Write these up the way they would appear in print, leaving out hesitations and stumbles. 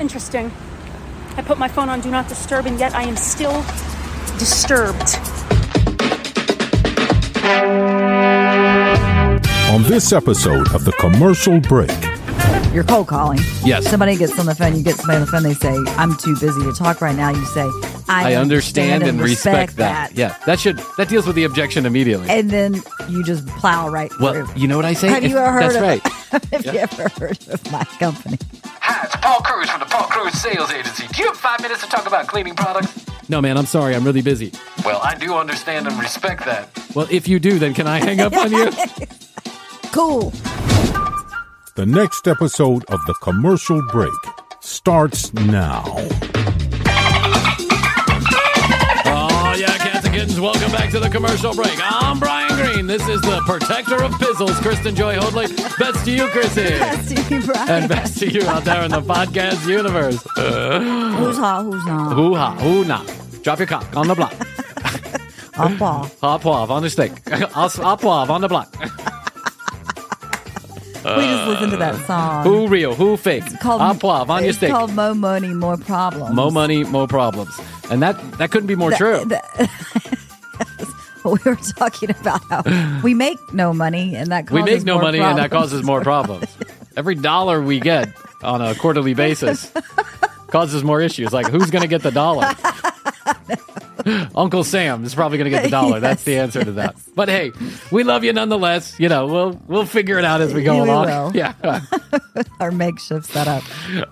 Interesting. I put my phone on Do Not Disturb, and yet I am still disturbed. On this episode of The Commercial Break. You're cold calling. Yes. Somebody gets on the phone, you get somebody on the phone, they say, I'm too busy to talk right now. You say, I understand and respect that. Yeah, that deals with the objection immediately. And then you just plow right through. Well, you know what I say? Have you ever heard That's of, right. Have you ever heard of my company? Hi, it's Paul Cruz from the Paul Cruz Sales Agency. Do you have 5 minutes to talk about cleaning products? No, man, I'm sorry. I'm really busy. Well, I do understand and respect that. Well, if you do, then can I hang up on you? Cool. The next episode of The Commercial Break starts now. Oh, yeah, cats and kittens, welcome back to The Commercial Break. I'm Brian Green. This is the protector of pizzles, Kristen Joy Hoadley. Best to you, Chrissy. Best to you, Brian. And best to you out there in the podcast universe. Who's hot, who's not? Who ha, who not? Drop your cock on the block. Hop off. Hop off on the stick. Hop off on the block. We just listened to that song. Who real? Who fake? Hop off on your stick. It's called Mo Money, More Problems. Mo money, more problems. And that couldn't be more true. We were talking about how we make no money, and that causes We make no more money, problems. and that causes more problems. Every dollar we get on a quarterly basis causes more issues. Like, who's going to get the dollar? Uncle Sam is probably going to get the dollar. Yes. That's the answer to that. But hey, we love you nonetheless. You know, we'll figure it out as we go We along. will. Yeah. Our makeshift setup.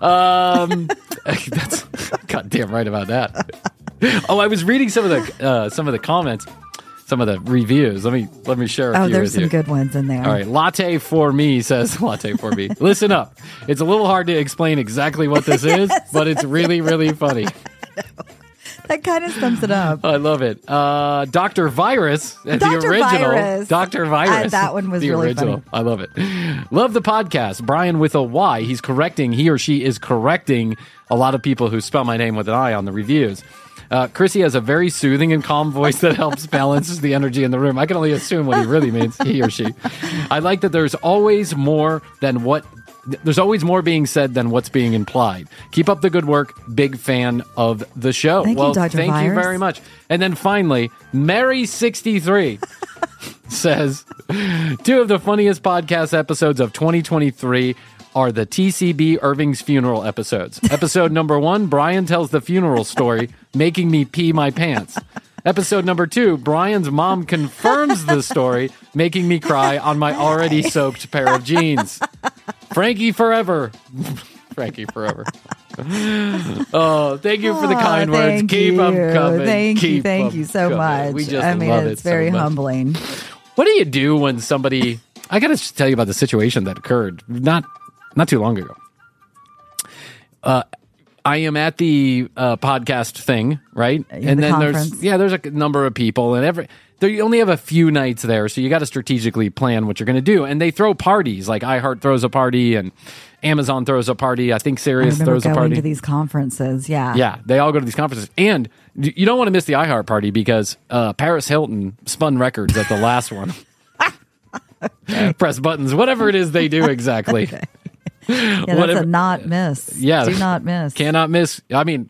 That's goddamn right about that. Oh, I was reading some of the comments, some of the reviews. Let me share a few There's with some you. good ones in there. All right, Latte for Me says, Latte for Me. Listen up. It's a little hard to explain exactly what this is, but it's really, really funny. That kind of sums it up. I love it. Dr. Virus, the original. Virus. Dr. Virus. That one was the really original. funny. I love it. Love the podcast. Brian with a Y. He or she is correcting a lot of people who spell my name with an I on the reviews. Chrissy has a very soothing and calm voice that helps balance the energy in the room. I can only assume what he really means, he or she. I like that there's always more being said than what's being implied. Keep up the good work. Big fan of the show. Thank you, Dr. Thank you Virus. very much. And then finally, Mary63 says, 2 of the funniest podcast episodes of 2023 are the TCB Irving's funeral episodes. Episode number 1, Brian tells the funeral story, making me pee my pants. Episode number 2, Brian's mom confirms the story, making me cry on my already soaked pair of jeans. Frankie forever. Frankie forever. Oh, thank you for the kind words. Keep them coming. Thank you so much. We just love it it's very so much. humbling. What do you do when somebody... I got to tell you about the situation that occurred not too long ago. I am at the podcast thing, right? And then there's a number of people, and you only have a few nights there, so you got to strategically plan what you're going to do. And they throw parties, like iHeart throws a party, and Amazon throws a party. I think Sirius throws a going party. to these conferences, yeah. Yeah, they all go to these conferences. And you don't want to miss the iHeart party because Paris Hilton spun records at the last one. Press buttons, whatever it is they do exactly. Okay. Yeah, that's a not miss. Yeah. Do not miss. Cannot miss. I mean,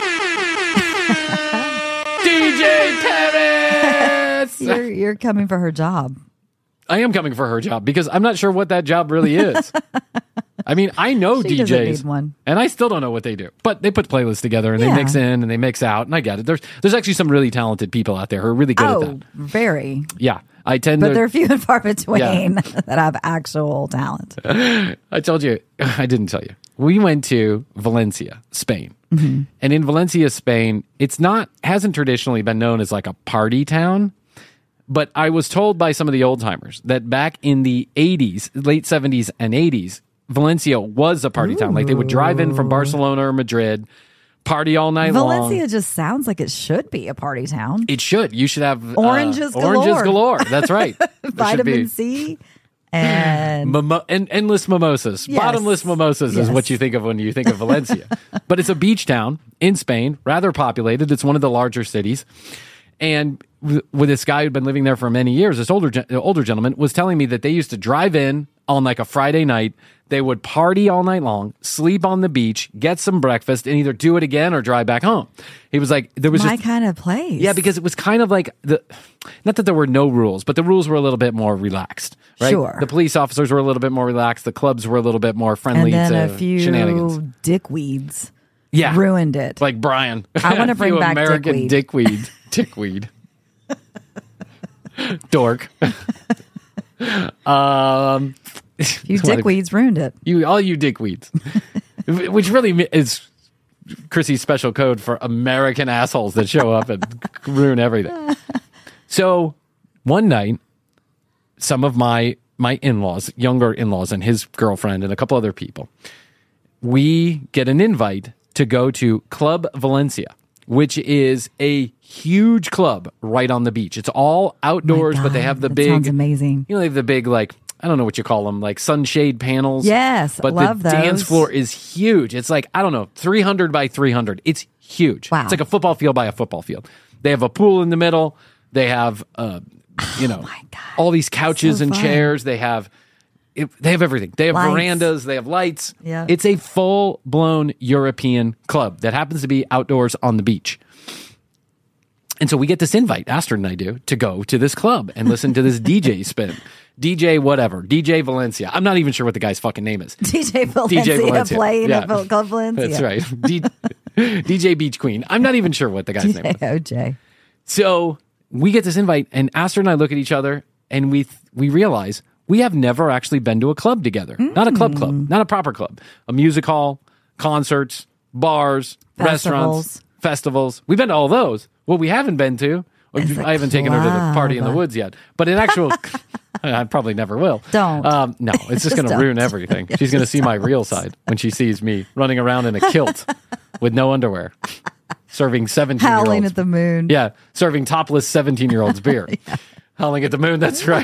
DJ Paris! You're coming for her job. I am coming for her job because I'm not sure what that job really is. I mean, I know She doesn't DJs, need one. and I still don't know what they do. But they put playlists together, and they mix in, and they mix out, and I get it. There's actually some really talented people out there who are really good at that. Very. Yeah, I tend But to... they're few and far between that have actual talent. I told you, I didn't tell you. We went to Valencia, Spain. Mm-hmm. And in Valencia, Spain, hasn't traditionally been known as like a party town. But I was told by some of the old timers that back in the 80s, late 70s and 80s, Valencia was a party town. Like they would drive in from Barcelona or Madrid, party all night long. Valencia just sounds like it should be a party town. It should. You should have Oranges galore. Oranges galore. That's right. Vitamin C and endless mimosas. Yes. Bottomless mimosas is Yes. what you think of when you think of Valencia. But it's a beach town in Spain, rather populated. It's one of the larger cities. And with this guy who'd been living there for many years, this older gentleman was telling me that they used to drive in on like a Friday night. They would party all night long, sleep on the beach, get some breakfast, and either do it again or drive back home. He was like, there was My just kind of place. yeah, because it was kind of like not that there were no rules, but the rules were a little bit more relaxed, right? Sure. The police officers were a little bit more relaxed. The clubs were a little bit more friendly and then to a few shenanigans. dickweeds Yeah. ruined it. Like Brian. I wanna A bring few back American dickweed. Dickweed. Dork. You dickweeds ruined it. All you dickweeds. Which really is Chrissy's special code for American assholes that show up and ruin everything. So one night, some of my in-laws, younger in-laws, and his girlfriend and a couple other people, we get an invite to go to Club Valencia, which is a huge club right on the beach. It's all outdoors, My but they God, have the that big, sounds amazing. you know, they have the big, like, I don't know what you call them, like sunshade panels. Yes, but love the dance those. floor is huge. It's like, I don't know, 300 by 300. It's huge. Wow. It's like a football field by a football field. They have a pool in the middle. They have, my God. all these couches So and fun. chairs. They have everything. They have Lights. verandas. They have lights. Yeah. It's a full-blown European club that happens to be outdoors on the beach. And so we get this invite, Astrid and I do, to go to this club and listen to this DJ spin. DJ whatever. DJ Valencia. I'm not even sure what the guy's fucking name is. DJ Valencia, playing Yeah. at Club Valencia. That's right. DJ Beach Queen. I'm not even sure what the guy's name is. OJ. So we get this invite, and Astrid and I look at each other, and we realize we have never actually been to a club together. Not a club, not a proper club. A music hall, concerts, bars, restaurants, festivals. We've been to all those. What we haven't been to, I haven't taken her to the party in the woods yet. But in actual, I probably never will. Don't. No, it's just going to don't. ruin everything. She's going to see my real side when she sees me running around in a kilt with no underwear, serving 17-year-olds. Howling at the moon. Yeah, serving topless 17-year-olds beer. Howling at the moon, that's right.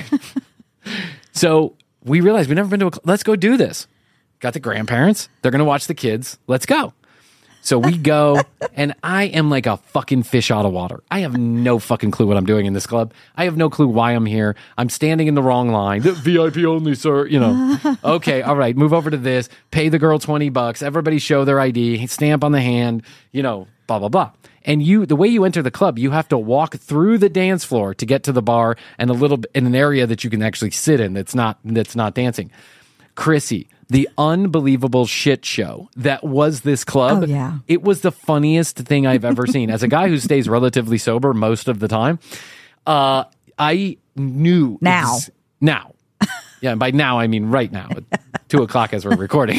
So we realized we've never been to let's go do this. Got the grandparents. They're going to watch the kids. Let's go. So we go, and I am like a fucking fish out of water. I have no fucking clue what I'm doing in this club. I have no clue why I'm here. I'm standing in the wrong line. VIP only, sir. You know. Okay, all right, move over to this. Pay the girl $20. Everybody show their ID. Stamp on the hand. You know, blah, blah, blah. And the way you enter the club, you have to walk through the dance floor to get to the bar and a little bit in an area that you can actually sit in that's not dancing. Chrissy, the unbelievable shit show that was this club. Oh, yeah. It was the funniest thing I've ever seen. As a guy who stays relatively sober most of the time, I knew Now. Now. Yeah, and by now I mean right now at 2:00 as we're recording.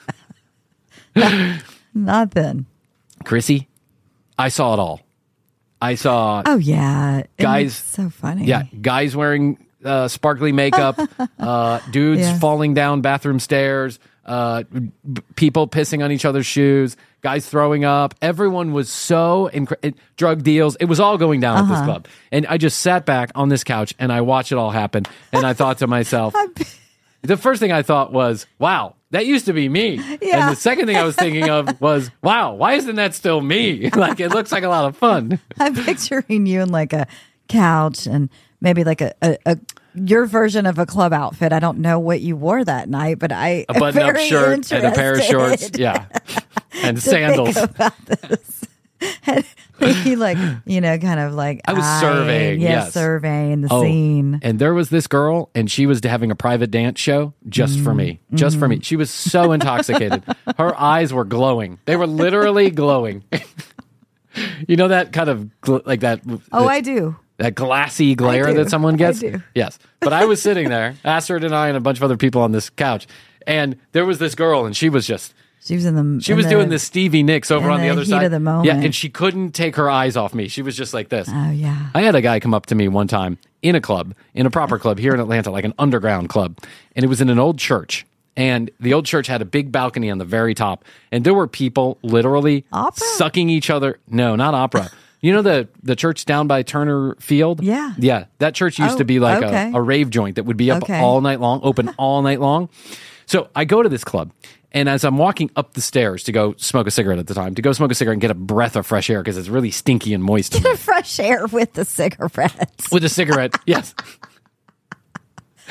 Not then. Chrissy, I saw it all. I saw Oh, yeah. Guys- It's so funny. yeah, guys wearing sparkly makeup, dudes Yeah. falling down bathroom stairs, people pissing on each other's shoes, guys throwing up. Everyone was so drug deals. It was all going down at this club. And I just sat back on this couch and I watched it all happen. And I thought to myself, the first thing I thought was, wow, that used to be me. Yeah. And the second thing I was thinking of was, wow, why isn't that still me? Like, it looks like a lot of fun. I'm picturing you in like a couch and maybe like a your version of a club outfit. I don't know what you wore that night, but A button-up shirt and a pair of shorts. Yeah. And sandals. About this. And he like, kind of like I was surveying, yes. surveying the scene. And there was this girl, and she was having a private dance show just for me. Just for me. She was so intoxicated. Her eyes were glowing. They were literally glowing. You know that kind of like that. Oh, I do. That glassy glare do. that someone gets? I do. Yes. But I was sitting there, Astrid and I and a bunch of other people on this couch, and there was this girl, and she was just... She was in the. She was doing the Stevie Nicks over in on the the other heat side. of the moment. Yeah, and she couldn't take her eyes off me. She was just like this. Oh yeah. I had a guy come up to me one time in a club, in a proper club here in Atlanta, like an underground club, and it was in an old church. And the old church had a big balcony on the very top, and there were people literally Opera? sucking each other. No, not opera. You know the church down by Turner Field? Yeah. Yeah, that church used Oh, to be like okay. a rave joint that would be up Okay. all night long, open all night long. So I go to this club, and as I'm walking up the stairs to go smoke a cigarette at the time, to go smoke a cigarette and get a breath of fresh air because it's really stinky and moist in there. Fresh air with the cigarettes. With a cigarette, yes.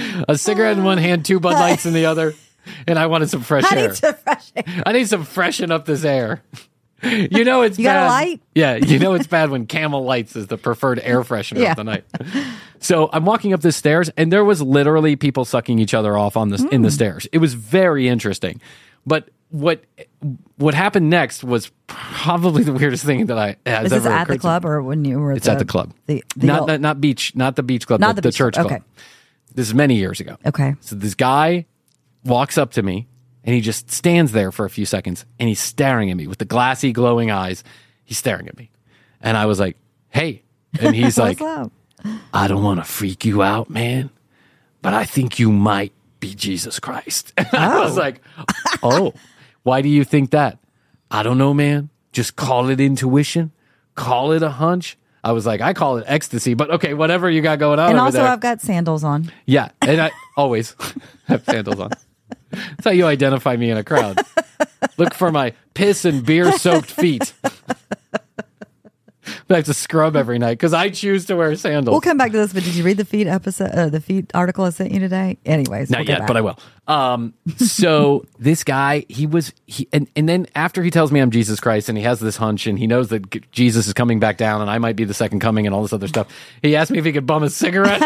a cigarette in one hand, 2 Bud Lights in the other, and I wanted some fresh air. I need some freshen up this air. You know it's You bad. got a light? Yeah, you know it's bad when Camel Lights is the preferred air freshener of the night. So I'm walking up the stairs, and there was literally people sucking each other off on the in the stairs. It was very interesting. But what happened next was probably the weirdest thing that I has Is ever this at occurred the club or when you were? It's at the club. Not the beach club, Not the the beach church club. club. Okay. This is many years ago. Okay. So this guy walks up to me, and he just stands there for a few seconds, and he's staring at me with the glassy, glowing eyes. He's staring at me, and I was like, "Hey," and he's like, What's up? "I don't want to freak you out, man, but I think you might be Jesus Christ." I was like, "Oh, why do you think that?" "I don't know, man. Just call it intuition, call it a hunch." I was like, "I call it ecstasy," but okay, whatever you got going on And over also, there. I've got sandals on. Yeah, and I always have sandals on. That's how you identify me in a crowd. Look for my piss and beer-soaked feet. I have to scrub every night because I choose to wear sandals. We'll come back to this, but did you read the feet episode, the feet article I sent you today? Anyways, Not yet, but I will. So this guy, and then after he tells me I'm Jesus Christ and he has this hunch and he knows that Jesus is coming back down and I might be the second coming and all this other stuff, he asked me if he could bum a cigarette.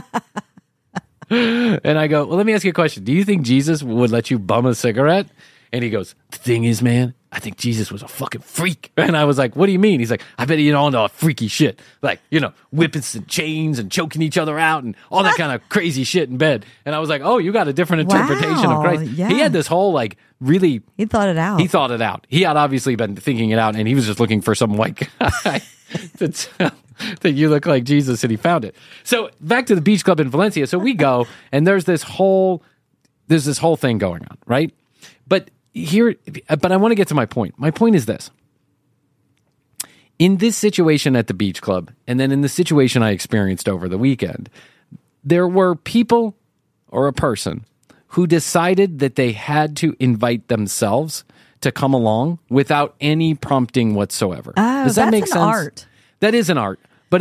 And I go, well, let me ask you a question. Do you think Jesus would let you bum a cigarette? And he goes, the thing is, man, I think Jesus was a fucking freak. And I was like, what do you mean? He's like, I bet he all into freaky shit. Like, whippets and chains and choking each other out and all that kind of crazy shit in bed. And I was like, oh, you got a different interpretation of Christ. Yeah. He had this whole really... He thought it out. He thought it out. He had obviously been thinking it out and he was just looking for some white guy to tell that you look like Jesus and he found it. So back to the beach club in Valencia. So we go and there's this whole thing going on, right? But I want to get to my point. My point is this. In this situation at the beach club, and then in the situation I experienced over the weekend, there were people or a person who decided that they had to invite themselves to come along without any prompting whatsoever. Oh, Does that that's make an sense? art. That is an art, but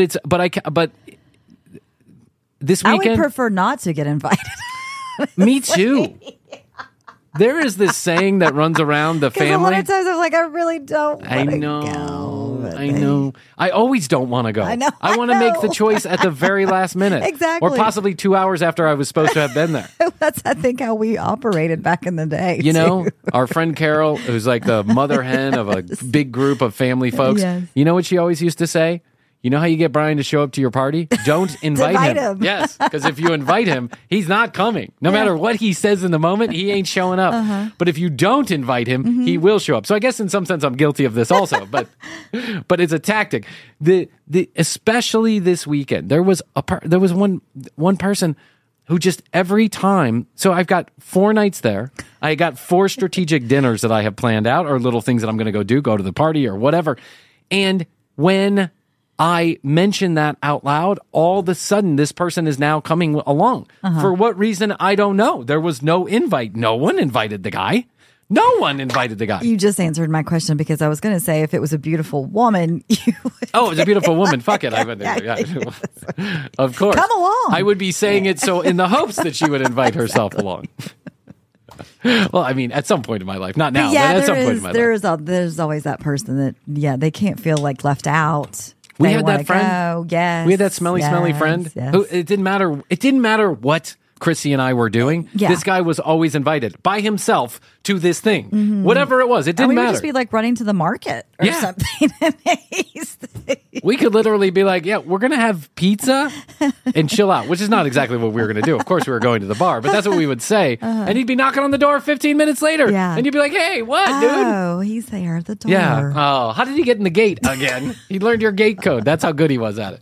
this I weekend would prefer not to get invited. me too. There is this saying that runs around the Because a lot family. of times I'm like, I really don't want I to know. go. but I know. I always don't want to go. I know, I want to I make the know. choice at the very last minute. Exactly. Or possibly 2 hours after I was supposed to have been there. That's, I think, how we operated back in the day. You know, too. our friend Carol, who's like the mother hen of a big group of family folks. Yes. You know what she always used to say? You know how you get Brian to show up to your party? Don't invite him. Yes, because if you invite him, he's not coming. No matter what he says in the moment, he ain't showing up. But if you don't invite him, he will show up. So I guess in some sense I'm guilty of this also, but it's a tactic. Especially this weekend, there was one person who just every time. So I've got 4 nights there. I got 4 strategic dinners that I have planned out, or little things that I'm going to go to the party or whatever. And when I mention that out loud, all of a sudden this person is now coming along. For what reason, I don't know. There was no invite. No one invited the guy. No one invited the guy. You just answered my question because I was going to say if it was a beautiful woman, you would. Oh, it's a beautiful woman. Fuck it. I would. Yeah. Of course. Come along. I would be saying it so in the hopes that she would invite herself along. Well, I mean, at some point in my life, not now, but at some point in my life. There's always that person that, they can't feel like left out. We They had wanna that friend. go. Yes. We had that smelly friend yes. who it didn't matter what Chrissy and I were doing. Yeah. This guy was always invited by himself to this thing. Whatever it was, it And didn't we would matter. just be like running to the market or Yeah. something. We could literally be like, yeah, we're going to have pizza and chill out, which is not exactly what we were going to do. Of course, we were going to the bar, but that's what we would say. And he'd be knocking on the door 15 minutes later. Yeah. And you'd be like, hey, what, dude? Oh, he's there at the door. Yeah. Oh, how did he get in the gate again? He learned your gate code. That's how good he was at it.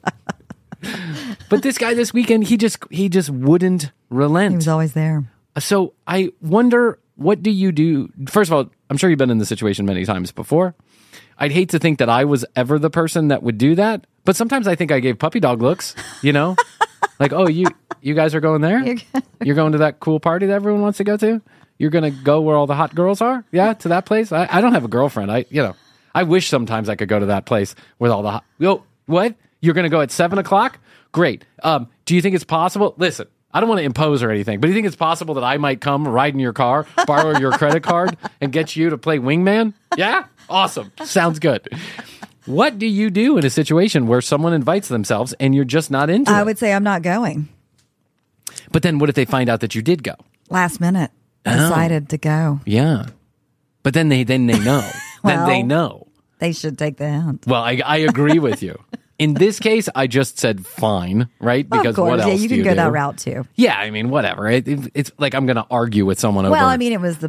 But this guy this weekend, he just wouldn't relent. He was always there. So I wonder, what do you do? First of all, I'm sure you've been in this situation many times before. I'd hate to think that I was ever the person that would do that, but sometimes I think I gave puppy dog looks, like, oh, you guys are going there? You're going to that cool party that everyone wants to go to? You're going to go where all the hot girls are? Yeah, to that place? I don't have a girlfriend. I wish sometimes I could go to that place with all the hot... What? You're going to go at 7:00? Great. Do you think it's possible? Listen, I don't want to impose or anything, but do you think it's possible that I might come ride in your car, borrow your credit card, and get you to play wingman? Yeah? Awesome. Sounds good. What do you do in a situation where someone invites themselves and you're just not into it? I would say I'm not going. But then what if they find out that you did go? Last minute, decided to go. Yeah. But then they know. Then they know. They should take the hint. Well, I agree with you. In this case, I just said fine, right? Because of course, what else you do can you go do? that route too. Yeah, I mean, whatever. It's like I'm going to argue with someone over. Well, I mean, it was the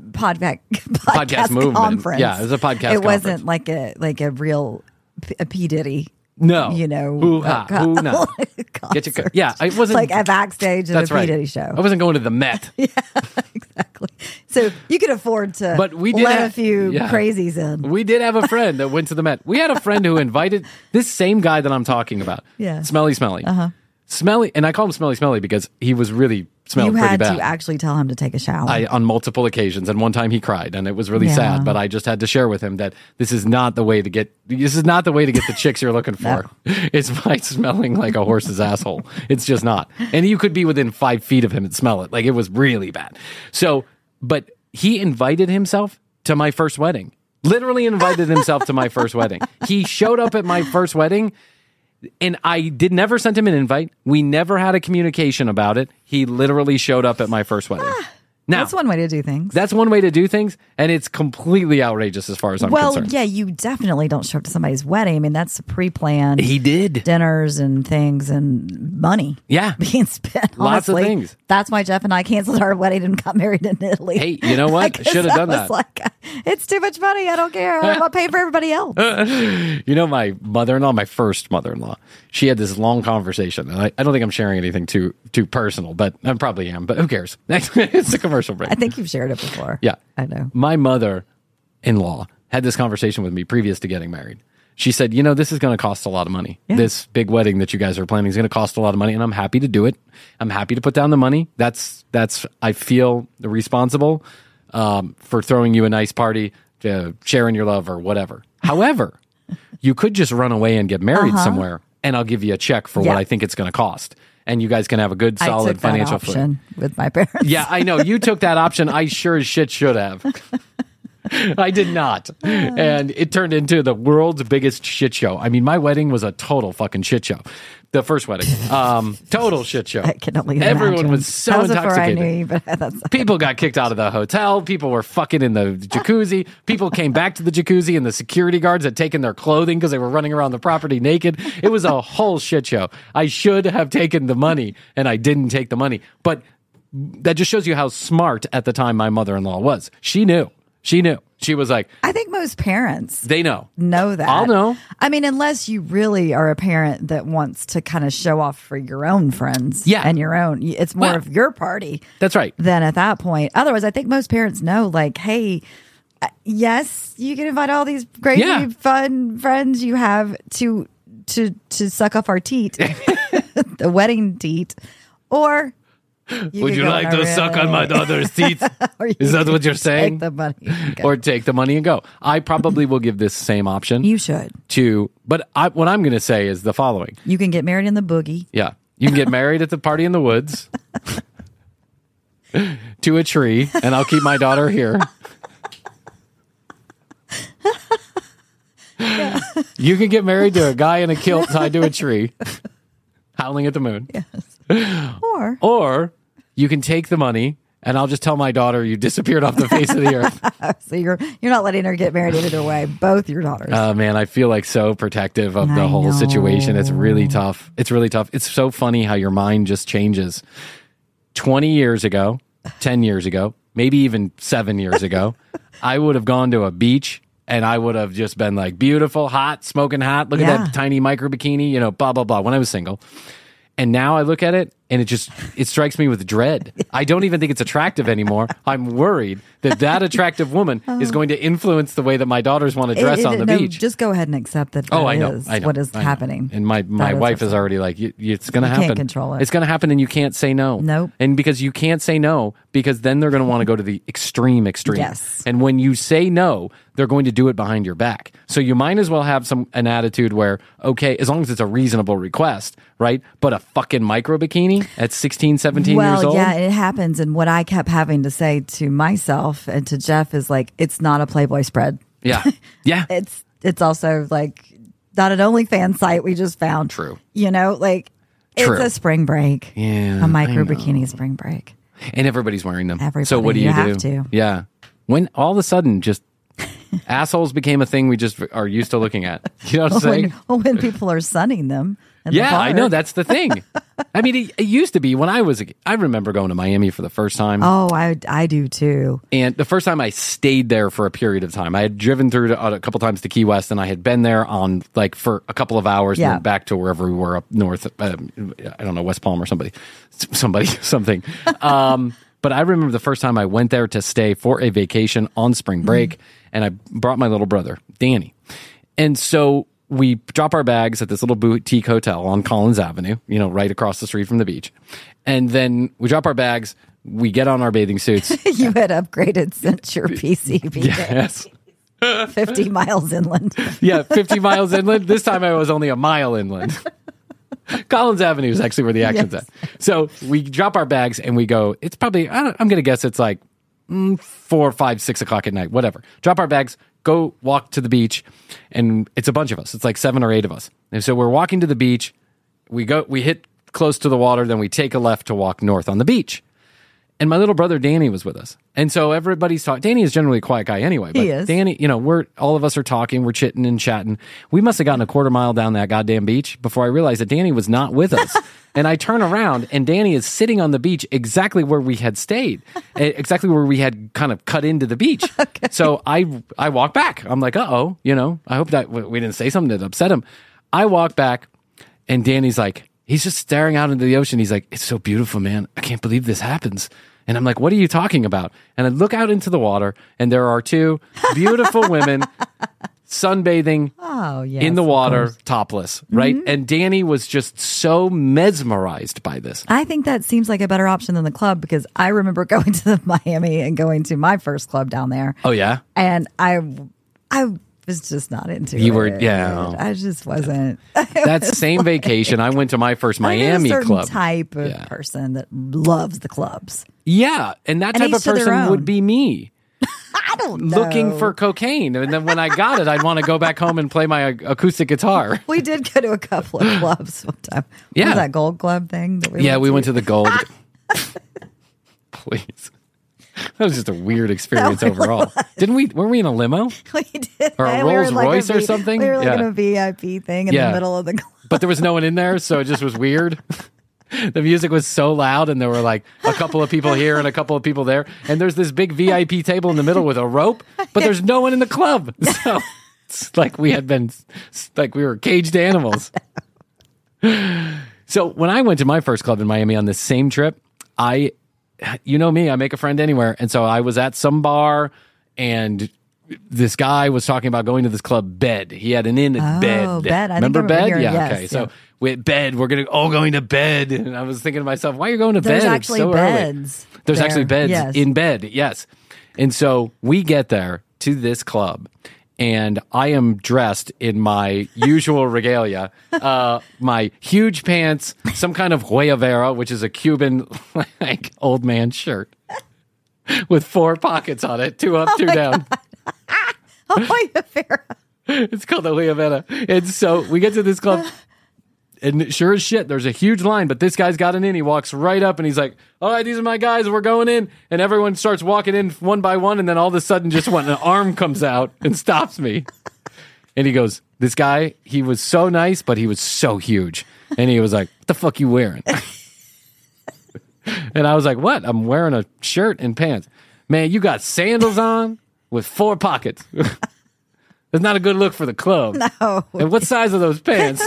podcast movement. conference. Yeah, it was a podcast. It wasn't like a real a P Diddy. No, you know, hoo-ha, hoo-na. Get your, yeah, I wasn't like a backstage at that's a P right. Diddy show. I wasn't going to the Met. Yeah, exactly. So you could afford to But we did let have- a few yeah. crazies in. We did have a friend that went to the Met. We had a friend who invited this same guy that I'm talking about. Yeah. Smelly. Smelly, and I call him Smelly because he was really smelled You pretty had bad. to actually tell him to take a shower. On multiple occasions, and one time he cried, and it was really Yeah. sad. But I just had to share with him that this is not the way to get the chicks you're looking for. It's by smelling like a horse's asshole. It's just not. And you could be within 5 feet of him and smell it. Like, it was really bad. So, but he invited himself to my first wedding. Literally invited himself to my first wedding. He showed up at my first wedding. And I never sent him an invite. We never had a communication about it. He literally showed up at my first wedding. Now, That's one way to do things. that's one way to do things, and it's completely outrageous as far as I'm concerned. Yeah, you definitely don't show up to somebody's wedding. I mean, that's pre-planned. He did. Dinners and things and money. Yeah. Being spent. Lots of honestly. things. That's why Jeff and I canceled our wedding and got married in Italy. Hey, you know what? 'Cause Should have done was that. Like, it's too much money. I don't care. I'm paying for everybody else. You know, my mother-in-law, my first mother-in-law, she had this long conversation, and I don't think I'm sharing anything too personal, but I probably am, but who cares? It's a commercial break. I think you've shared it before. Yeah. I know. My mother-in-law had this conversation with me previous to getting married. She said, you know, this is going to cost a lot of money. Yeah. This big wedding that you guys are planning is going to cost a lot of money, and I'm happy to do it. I'm happy to put down the money. That's I feel responsible for throwing you a nice party, sharing your love or whatever. However, you could just run away and get married somewhere, and I'll give you a check for what I think it's going to cost. And you guys can have a good, I solid took that financial option with my parents. Yeah, I know. You took that option. I sure as shit should have. I did not. And it turned into the world's biggest shit show. I mean, my wedding was a total fucking shit show. The first wedding. Total shit show. I can only Everyone imagine. was so That was before I intoxicated. knew you, but that's People got kicked out of the hotel. People were fucking in the jacuzzi. People came back to the jacuzzi, and the security guards had taken their clothing because they were running around the property naked. It was a whole shit show. I should have taken the money, and I didn't take the money. But that just shows you how smart at the time my mother-in-law was. She knew. She was like, I think most parents they know. that. I'll know. I mean, unless you really are a parent that wants to kind of show off for your own friends. Yeah. And your own. It's more Well, of your party. That's right. Then at that point. Otherwise, I think most parents know, like, hey, yes, you can invite all these crazy, Yeah. fun friends you have to suck off our teat, the wedding teat, or Would you like to suck on my daughter's teeth? Or you Is that what you're take saying? the money and go. Or take the money and go. I probably will give this same option You should. but what I'm going to say is the following. You can get married in the boogie. Yeah. You can get married at the party in the woods to a tree, and I'll keep my daughter here. You can get married to a guy in a kilt tied to a tree, howling at the moon. Or you can take the money, and I'll just tell my daughter you disappeared off the face of the earth. So you're not letting her get married either way. Both your daughters. Oh, man, I feel like so protective of the I whole know. situation. It's really tough. It's really tough. It's so funny how your mind just changes. 20 years ago, 10 years ago, maybe even 7 years ago, I would have gone to a beach and I would have just been like beautiful, hot, smoking hot. Look at Yeah. that tiny micro bikini, blah, blah, blah, when I was single. And now I look at it and it strikes me with dread. I don't even think it's attractive anymore. I'm worried that attractive woman is going to influence the way that my daughters want to dress on the no, beach. Just go ahead and accept that. Oh, that I know. is I know. what is I know. happening. And my That wife is what's- already like, it's going to You happen. can't control it. It's going to happen, and you can't say no. Nope. And because you can't say no, because then they're going to want to go to the extreme. Yes. And when you say no, they're going to do it behind your back. So you might as well have an attitude where, okay, as long as it's a reasonable request, right? But a fucking micro bikini, bikini at 16, 17 years old? Yeah, it happens. And what I kept having to say to myself and to Jeff is like, it's not a Playboy spread. Yeah. Yeah. It's also like not an OnlyFans site we just found. True. You know, like True. it's a spring break. Yeah, A micro I know. bikini spring break. And everybody's wearing them. Everybody. So what do You you have do? to. Yeah. When all of a sudden just assholes became a thing we just are used to looking at. You know what I'm saying? When people are sunning them. in the Yeah, I park. know. That's the thing. I mean, it used to be when I was a kid. I remember going to Miami for the first time. Oh, I do too. And the first time I stayed there for a period of time, I had driven through a couple times to Key West, and I had been there on like for a couple of hours, and Yeah. then back to wherever we were up north. I don't know, West Palm or something. But I remember the first time I went there to stay for a vacation on spring break, and I brought my little brother, Danny. And so we drop our bags at this little boutique hotel on Collins Avenue, you know, right across the street from the beach. And then we drop our bags, we get on our bathing suits. You had upgraded since your PCB. Yes. 50 miles inland. Yeah, 50 miles inland. This time I was only a mile inland. Collins Avenue is actually where the action's Yes. at. So we drop our bags and we go, it's probably, I'm going to guess it's like 4, 5, 6 o'clock at night, whatever. Drop our bags, go walk to the beach, and it's a bunch of us. It's like 7 or 8 of us. And so we're walking to the beach. We hit close to the water, then we take a left to walk north on the beach. And my little brother Danny was with us. And so everybody's talking. Danny is generally a quiet guy anyway. But He is. Danny, you know, all of us are talking, we're chitting and chatting. We must have gotten a quarter mile down that goddamn beach before I realized that Danny was not with us. And I turn around and Danny is sitting on the beach exactly where we had stayed, exactly where we had kind of cut into the beach. Okay. So I walk back. I'm like, uh-oh, you know, I hope that we didn't say something that upset him. I walk back and Danny's like, he's just staring out into the ocean. He's like, it's so beautiful, man. I can't believe this happens. And I'm like, what are you talking about? And I look out into the water, and there are 2 beautiful women sunbathing in the water, topless, right? And Danny was just so mesmerized by this. I think that seems like a better option than the club because I remember going to Miami and going to my first club down there. Oh, yeah? And I was just not into it. You were, yeah. I just wasn't. That same vacation, I went to my first Miami I'm a certain club. type of person that loves the clubs. Yeah, and that And type of each to their person own. would be me. I don't know. Looking for cocaine. And then when I got it, I'd want to go back home and play my acoustic guitar. We did go to a couple of clubs one time. Yeah. What was that Gold Club thing? That We went to the Gold. Please. That was just a weird experience That really overall. Weren't we in a limo? We did. Or a We were Rolls in like Royce or something? We were like Yeah. in a VIP thing in Yeah. the middle of the club. But there was no one in there, so it just was weird. The music was so loud, and there were like a couple of people here and a couple of people there. And there's this big VIP table in the middle with a rope, but there's no one in the club. So it's like we were caged animals. So when I went to my first club in Miami on this same trip, you know me, I make a friend anywhere. And so I was at some bar, and this guy was talking about going to this club, Bed. He had an inn at Bed. Bed. I think Remember I remember Bed? hearing- Yeah, yes, okay. So yeah. we at Bed, we're going to bed. And I was thinking to myself, why are you going to There's bed? actually It's so beds early. There's there. actually beds Yes. in Bed, yes. And so we get there to this club, and I am dressed in my usual regalia, my huge pants, some kind of Guayavera, which is a Cuban like old man shirt with 4 pockets on it, 2 up, 2 down. Oh my God. It's called the Guayavera. And so we get to this club, and sure as shit, there's a huge line, but this guy's got an in. He walks right up, and he's like, all right, these are my guys. We're going in. And everyone starts walking in one by one, and then all of a sudden, just when an arm comes out and stops me. And he goes, this guy, he was so nice, but he was so huge. And he was like, what the fuck you wearing? And I was like, what? I'm wearing a shirt and pants. Man, you got sandals on with 4 pockets. That's not a good look for the club. No. And what size are those pants?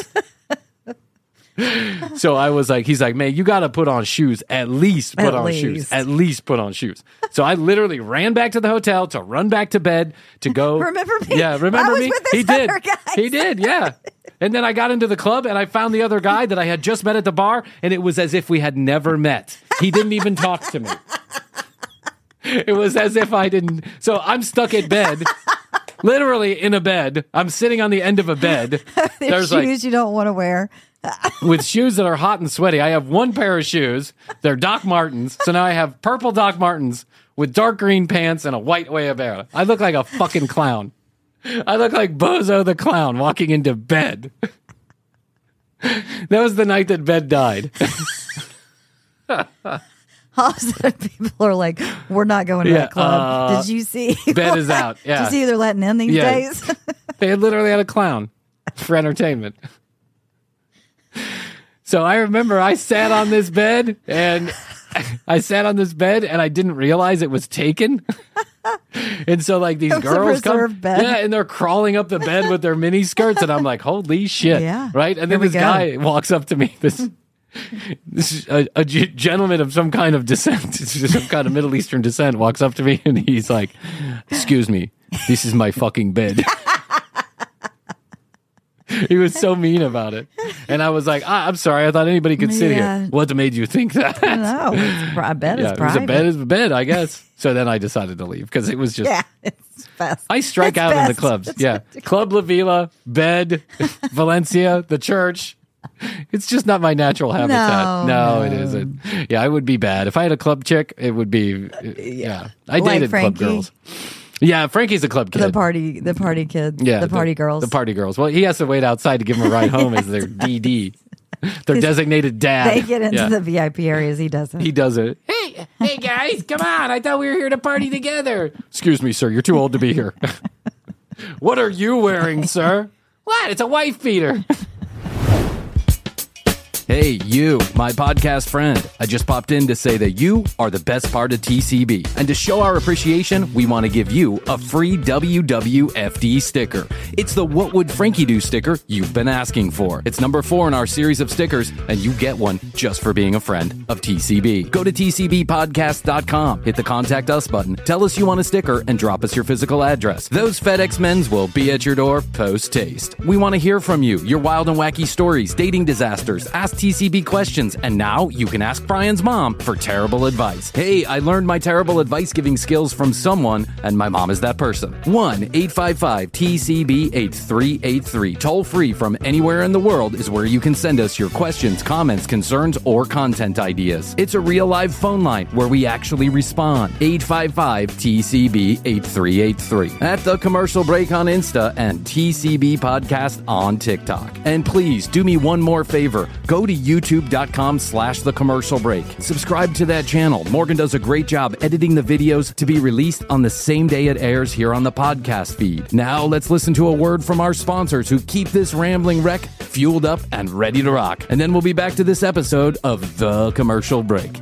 So I was like, he's like, man, you got to put on shoes. At least put on shoes. At least put on shoes. So I literally ran back to the hotel to run back to bed to go. Remember me? Yeah, remember I was me? with this He did. other guy. He did, yeah. And then I got into the club and I found the other guy that I had just met at the bar, and it was as if we had never met. He didn't even talk to me. It was as if I didn't. So I'm stuck at bed. Literally in a bed. I'm sitting on the end of a bed. There's shoes you don't want to wear. With shoes that are hot and sweaty. I have one pair of shoes. They're Doc Martens. So now I have purple Doc Martens with dark green pants and a white Wayabera. I look like a fucking clown. I look like Bozo the Clown walking into bed. That was the night that bed died. All of a sudden, people are like, we're not going to that club. Did you see? Bed is out. Yeah. Did you see who they're letting in these days? They literally had a clown for entertainment. So I remember I sat on this bed and I didn't realize it was taken. And so like these girls come, bed. yeah, and they're crawling up the bed with their mini skirts, and I'm like, holy shit, yeah, right? And then this guy walks up to me, this is a gentleman of some kind of descent, some kind of Middle Eastern descent, walks up to me and he's like, "Excuse me, this is my fucking bed." He was so mean about it. And I was like, I'm sorry. I thought anybody could sit here. What made you think that? No, I bet it's private. It was a bed, I guess. So then I decided to leave because it was just... Yeah, it's best. I strike out in the clubs. It's ridiculous. Club La Vila, bed, Valencia, the church. It's just not my natural habitat. No, it isn't. Yeah, I would be bad. If I had a club chick, it would be... Yeah. I dated club girls. Yeah, Frankie's a club kid. The party kid. Yeah, the party girls. The party girls. Well, he has to wait outside to give him a ride home as their DD. Their designated dad. They get into the VIP areas. He doesn't. He doesn't. Hey guys, come on. I thought we were here to party together. Excuse me, sir. You're too old to be here. What are you wearing, sir? What? It's a wife beater. Hey, you, my podcast friend. I just popped in to say that you are the best part of TCB. And to show our appreciation, we want to give you a free WWFD sticker. It's the What Would Frankie Do sticker you've been asking for. It's number 4 in our series of stickers, and you get one just for being a friend of TCB. Go to tcbpodcast.com, hit the Contact Us button, tell us you want a sticker, and drop us your physical address. Those FedEx men's will be at your door post-haste. We want to hear from you, your wild and wacky stories, dating disasters, ask TCB questions, and now you can ask Brian's mom for terrible advice. Hey, I learned my terrible advice giving skills from someone, and my mom is that person. 1-855-TCB-8383. Toll free from anywhere in the world is where you can send us your questions, comments, concerns, or content ideas. It's a real live phone line where we actually respond. 855-TCB-8383. At The Commercial Break on Insta and TCB Podcast on TikTok. And please do me one more favor. Go to youtube.com/The Commercial Break. Subscribe to that channel. Morgan does a great job editing the videos to be released on the same day it airs here on the podcast feed. Now let's listen to a word from our sponsors who keep this rambling wreck fueled up and ready to rock. And then we'll be back to this episode of The Commercial Break.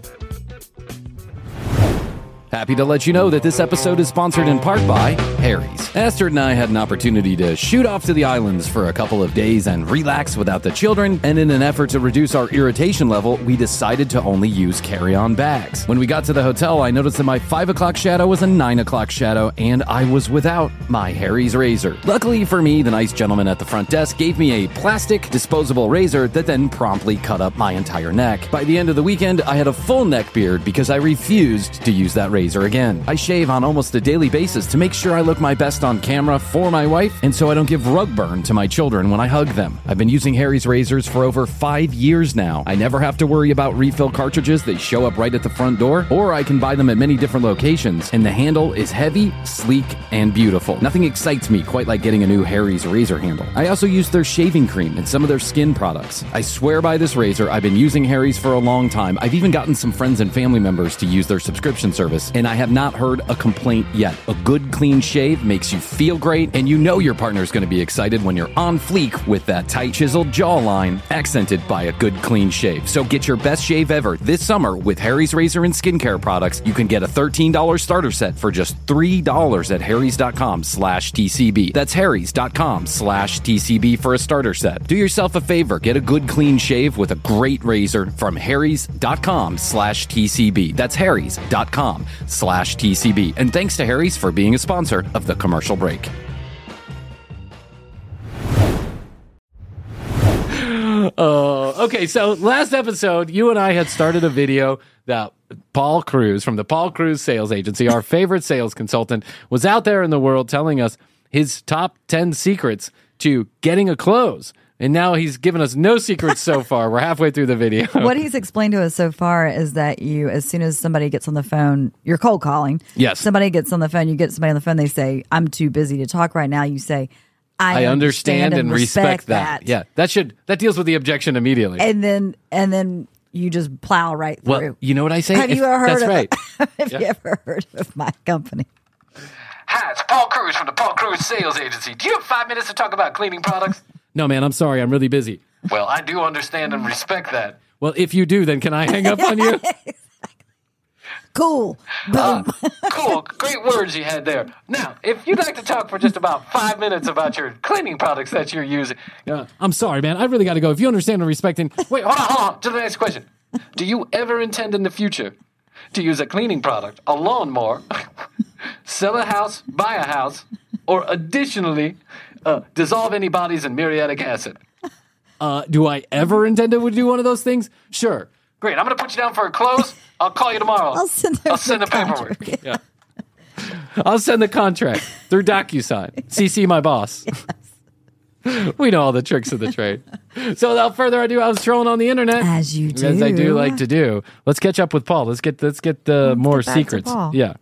Happy to let you know that this episode is sponsored in part by Harry's. Astrid and I had an opportunity to shoot off to the islands for a couple of days and relax without the children, and in an effort to reduce our irritation level, we decided to only use carry-on bags. When we got to the hotel, I noticed that my 5 o'clock shadow was a 9 o'clock shadow, and I was without my Harry's razor. Luckily for me, the nice gentleman at the front desk gave me a plastic disposable razor that then promptly cut up my entire neck. By the end of the weekend, I had a full neck beard because I refused to use that razor again. I shave on almost a daily basis to make sure I look my best on camera for my wife, and so I don't give rug burn to my children when I hug them. I've been using Harry's razors for over 5 years now. I never have to worry about refill cartridges. They show up right at the front door, or I can buy them at many different locations, and the handle is heavy, sleek, and beautiful. Nothing excites me quite like getting a new Harry's razor handle. I also use their shaving cream and some of their skin products. I swear by this razor. I've been using Harry's for a long time. I've even gotten some friends and family members to use their subscription service, and I have not heard a complaint yet. A good clean shave makes you feel great, and you know your partner's going to be excited when you're on fleek with that tight chiseled jawline accented by a good clean shave. So get your best shave ever this summer with Harry's razor and skincare products. You can get a $13 starter set for just $3 at harrys.com/TCB. That's harrys.com/TCB for a starter set. Do yourself a favor. Get a good clean shave with a great razor from harrys.com/TCB. That's harrys.com/TCB. And thanks to Harry's for being a sponsor of The Commercial Break. Okay, so last episode, you and I had started a video that Paul Cruz from the Paul Cruz Sales Agency, our favorite sales consultant, was out there in the world telling us his top 10 secrets to getting a close. And now he's given us no secrets so far. We're halfway through the video. What he's explained to us so far is that you, as soon as somebody gets on the phone, you're cold calling. Yes. Somebody gets on the phone, you get somebody on the phone, they say, I'm too busy to talk right now. You say, I understand and respect that. Yeah, that deals with the objection immediately. And then you just plow right through. Well, you know what I say? Have you ever heard that's of right. Have you ever heard of my company? Hi, it's Paul Cruz from the Paul Cruz Sales Agency. Do you have 5 minutes to talk about cleaning products? No, man, I'm sorry. I'm really busy. Well, I do understand and respect that. Well, if you do, then can I hang up on you? Cool. Boom. Cool. Great words you had there. Now, if you'd like to talk for just about 5 minutes about your cleaning products that you're using. I'm sorry, man. I really got to go. If you understand and respect and... Wait, hold on. To the next question. Do you ever intend in the future to use a cleaning product, a lawnmower, sell a house, buy a house, or additionally dissolve any bodies in muriatic acid? Do I ever intend to do one of those things? Sure. Great. I'm going to put you down for a close. I'll call you tomorrow. I'll send the paperwork. Yeah. I'll send the contract through DocuSign. CC my boss. Yes. We know all the tricks of the trade. So without further ado, I was trolling on the internet. As you do. As I do like to do. Let's catch up with Paul. Let's get the more get back to secrets. Paul. Yeah.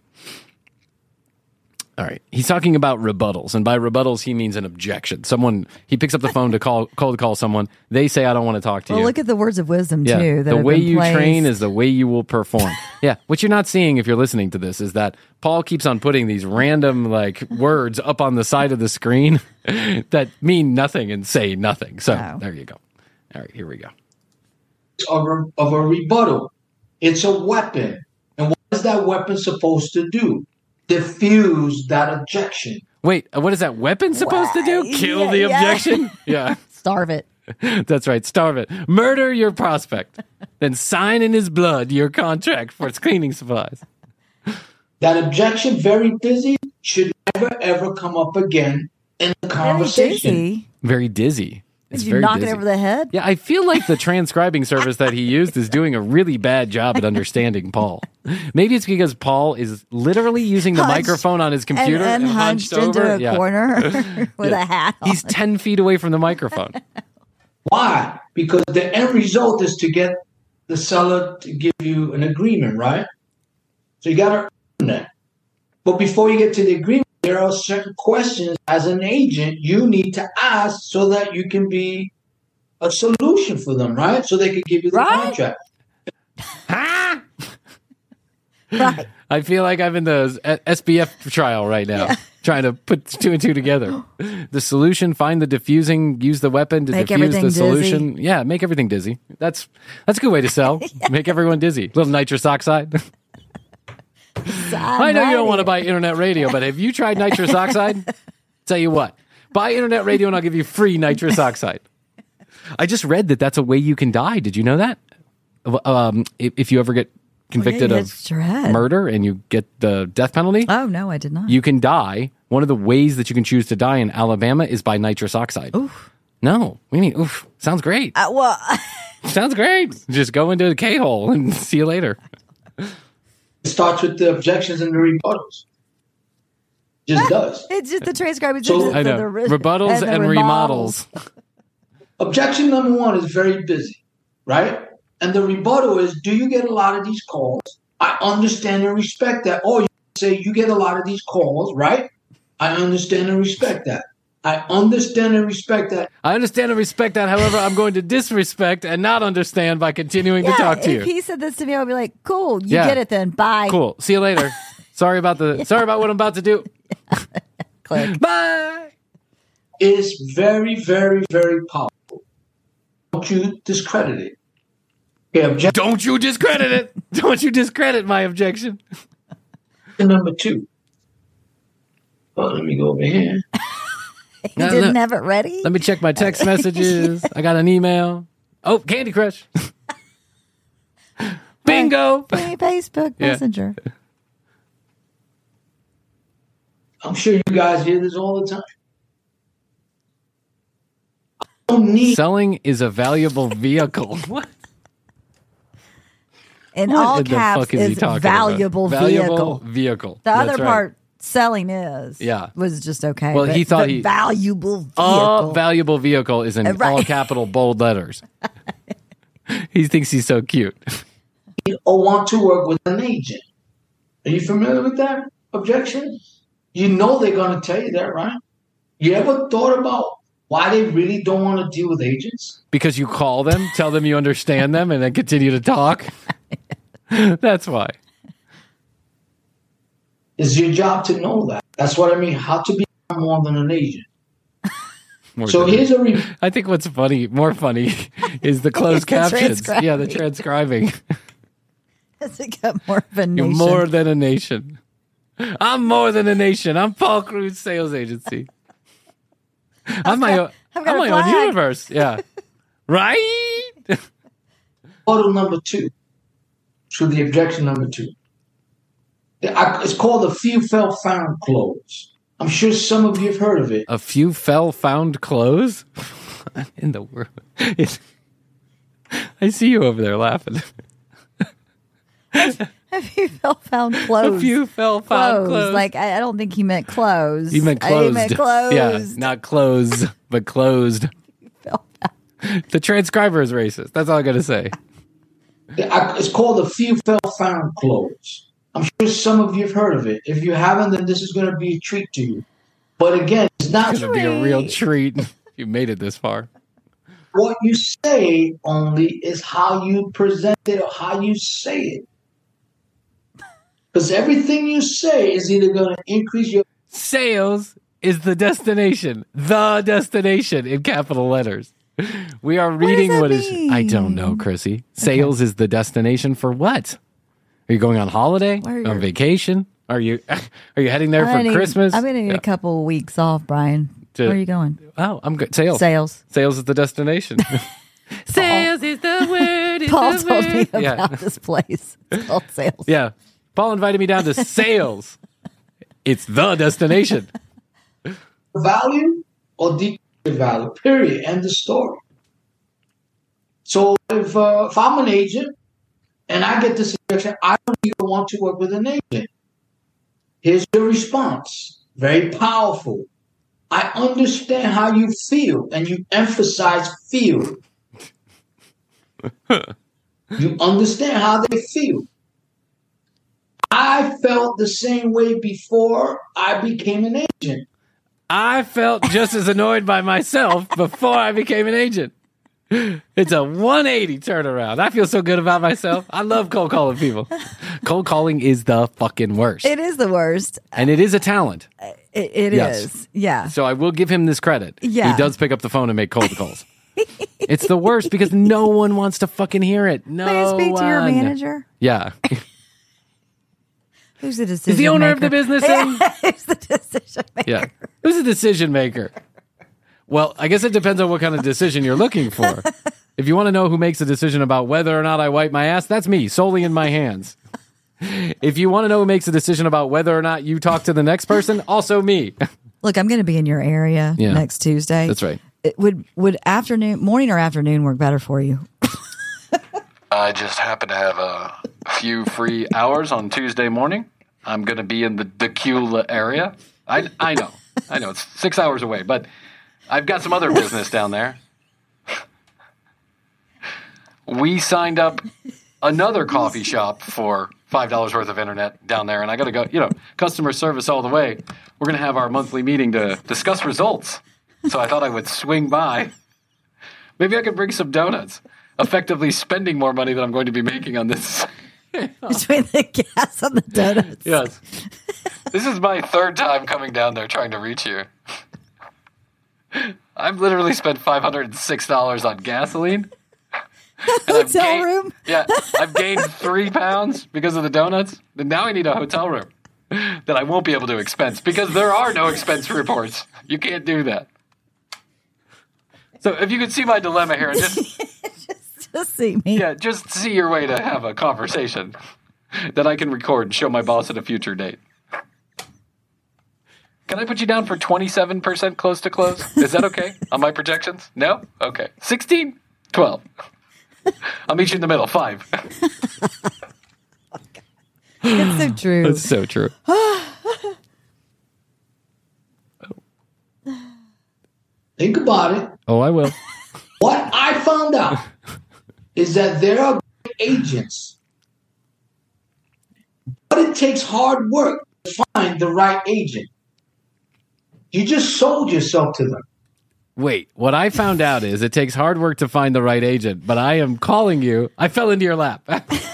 All right. He's talking about rebuttals, and by rebuttals he means an objection. He picks up the phone to call someone. They say, "I don't want to talk to you." Well, look at the words of wisdom too. That the have way been you placed. train is the way you will perform. Yeah. What you're not seeing if you're listening to this is that Paul keeps on putting these random words up on the side of the screen that mean nothing and say nothing. So There you go. All right, here we go. Of a rebuttal. It's a weapon. And what is that weapon supposed to do? Diffuse that objection. Wait, what is that weapon supposed to do? Kill the objection? Yeah. Starve it. That's right. Starve it. Murder your prospect. Then sign in his blood your contract for its cleaning supplies. That objection, very busy, should never, ever come up again in the conversation. Very dizzy. It's Did you very knock dizzy. it over the head? Yeah, I feel like the transcribing service that he used is doing a really bad job at understanding Paul. Maybe it's because Paul is literally using the microphone on his computer and hunched over into a corner with a hat on. He's 10 feet away from the microphone. Why? Because the end result is to get the seller to give you an agreement, right? So you got to earn that. But before you get to the agreement, there are certain questions as an agent you need to ask so that you can be a solution for them, right? So they can give you the contract. Right. I feel like I'm in the SBF trial right now, trying to put two and two together. The solution, find the diffusing, use the weapon to Make diffuse everything the solution. dizzy. Yeah, make everything dizzy. That's a good way to sell. Make everyone dizzy. Little nitrous oxide. I know you don't want to buy internet radio, but have you tried nitrous oxide? Tell you what, buy internet radio and I'll give you free nitrous oxide. I just read that that's a way you can die. Did you know that? If you ever get convicted of murder and you get the death penalty. Oh, no, I did not. You can die. One of the ways that you can choose to die in Alabama is by nitrous oxide. Oof. No. What do you mean? Oof. Sounds great. Well, Sounds great. Just go into a K-hole and see you later. It starts with the objections and the rebuttals. Just does. it's just the transcribing. So- I know. Rebuttals and remodels. Objection number one is very busy, right? And the rebuttal is, do you get a lot of these calls? I understand and respect that. Or you say, you get a lot of these calls, right? I understand and respect that. I understand and respect that. I understand and respect that. However, I'm going to disrespect and not understand by continuing to talk to you. If he said this to me, I would be like, cool, you Yeah. get it then. Bye. Cool. See you later. Sorry about what I'm about to do. Click. Bye. Is very, very, very powerful. Don't you discredit it. Okay, objection Don't you discredit it. Don't you discredit my objection. number two. Well, let me go over here. He didn't have it ready? Let me check my text messages. I got an email. Oh, Candy Crush. Bingo. Hey, Facebook Yeah. Messenger. I'm sure you guys hear this all the time. I don't need Selling is a valuable vehicle. What? In What all in the caps fuck is he is talking valuable about? vehicle. Valuable vehicle. The That's other right. part selling is. Yeah. Was just okay. Well, but he thought the he- valuable vehicle. A valuable vehicle is in Right. all capital bold letters. He thinks he's so cute. Or want to work with an agent. Are you familiar with that objection? You know they're going to tell you that, right? You ever thought about why they really don't want to deal with agents? Because you call them, tell them you understand them, and then continue to talk. That's why. It's your job to know that. That's what I mean. How to be more than an agent. More So than- here's a I think what's more funny, is the closed The captions. transcribing. Yeah, the transcribing. Has it got more of a You're nation? more than a nation. I'm more than a nation. I'm Paul Cruz Sales Agency. I'm my own I've got a own flag. universe. Yeah. Right? photo number 2 to the objection number 2. It's called the few fell found clause. I'm sure some of you have heard of it. A few found clothes? In the world. I see you over there laughing. Have you found clothes? A few found clothes. Like, I don't think he meant clothes. He meant He closed. meant closed. Yeah, not clothes, but closed. Fell found. The transcriber is racist. That's all I got to say. It's called the few fell found clause. I'm sure some of you have heard of it. If you haven't, then this is going to be a treat to you. But again, it's not It's going to be a real treat if you made it this far. what you say only, is how you present it or how you say it. Because everything you say is either going to increase your Sales is the destination. The destination in capital letters. We are reading that what is. I mean? don't know, Chrissy. Sales is the destination for what? Are you going on holiday? Where are On you- vacation? Are you heading there I for need- Christmas? I'm going to need Yeah. a couple of weeks off, Brian. To- Where are you going? Oh, I'm good. Sales. Sales. Sales is the destination. Sales is the word. Paul told me about Yeah. this place. It's called Sales. Yeah. Paul invited me down to sales. It's the destination. value or decrease your value, period. End of story. So if I'm an agent and I get this objection, I don't even want to work with an agent. Here's your response. Very powerful. I understand how you feel, and you emphasize feel. You understand how they feel. I felt the same way before I became an agent. I felt just as annoyed by myself before I became an agent. It's a 180 turnaround. I feel so good about myself. I love cold calling people. Cold calling is the fucking worst. It is the worst. And it is a talent. It Yes. is. Yeah. So I will give him this credit. Yeah. He does pick up the phone and make cold calls. It's the worst because no one wants to fucking hear it. No May I speak to your one. manager? Yeah. Who's the decision Is the owner of maker? the business in? Who's the decision maker? Yeah. Who's the decision maker? Well, I guess it depends on what kind of decision you're looking for. If you want to know who makes a decision about whether or not I wipe my ass, that's me, solely in my hands. If you want to know who makes a decision about whether or not you talk to the next person, also me. Look, I'm going to be in your area Yeah. next Tuesday. That's right. It would morning or afternoon work better for you? I just happen to have a few free hours on Tuesday morning. I'm going to be in the Decula area. I know. It's 6 hours away, but I've got some other business down there. We signed up another coffee shop for $5 worth of internet down there, and I got to go, customer service all the way. We're going to have our monthly meeting to discuss results. So I thought I would swing by. Maybe I could bring some donuts, effectively spending more money than I'm going to be making on this. Between the gas and the donuts. Yes. This is my third time coming down there trying to reach you. I've literally spent $506 on gasoline. And I've Hotel gained- room? Yeah, I've gained 3 pounds because of the donuts. And now I need a hotel room that I won't be able to expense because there are no expense reports. You can't do that. So if you could see my dilemma here, and Just see me. just see your way to have a conversation that I can record and show my boss at a future date. Can I put you down for 27% close to close? Is that okay on my projections? No? Okay. 16? 12. I'll meet you in the middle. 5. It's so true. That's so true. Think about it. Oh, I will. What I found out is that there are agents, but it takes hard work to find the right agent. You just sold yourself to them. Wait, what I found out is it takes hard work to find the right agent, but I am calling you. I fell into your lap.